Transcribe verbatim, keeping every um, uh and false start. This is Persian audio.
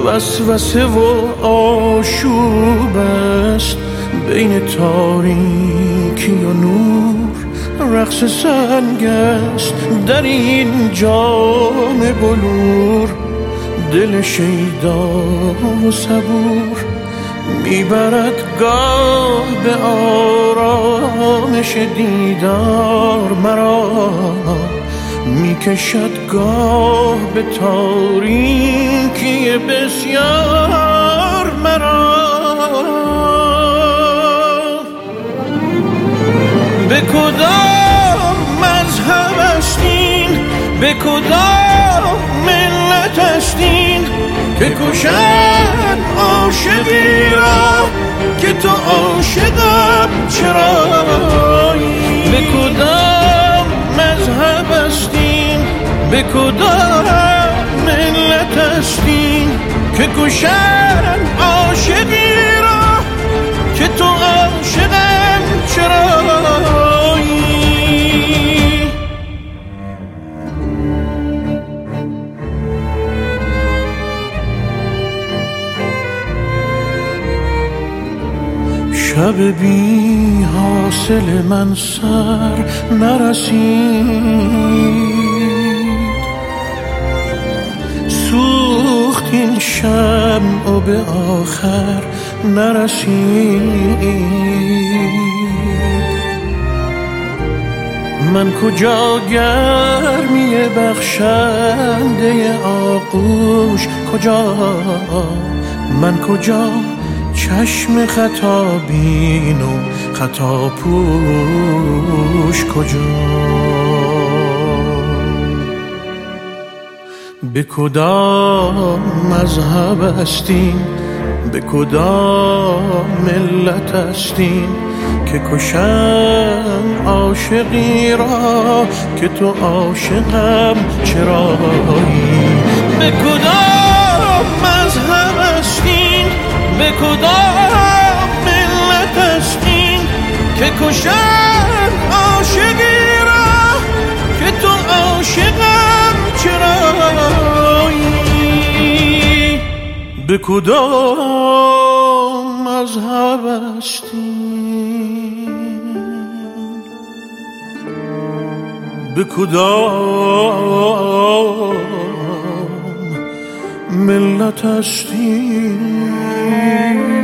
وسوسه و آشوب است بین تاریکی و نور. رقص سنگ است در این جام بلور. دل شیدا و صبور میبرد گاه به آرامش دیدار مرا. میکشد گاه به تاریکی بسیار مرا. به کدام مذهب هستین، به کدام ملت هستین که کشن عاشقی را که تو عاشقم چرایی؟ به کدام مذهب هستین، به کدام ملت هستین که کشن عاشقی را که تو عاشقم چرایی؟ شب بی حاصل من سر نرسید. سوخت این شمع و به آخر نرسید. من کجا گرمی بخشنده آغوش، کجا من کجا چشم خطا بین و خطا پوش کجا؟ به کدام مذهب هستین، به کدام ملت هستین که کشن عاشقی را که تو عاشقم چرایی؟ به کدام مذهب هستین، به کدام ملت هستین که کشن عاشقی را که تو عاشقم چرایی؟ به کدام مذهب هستین، به کدام ملت هستین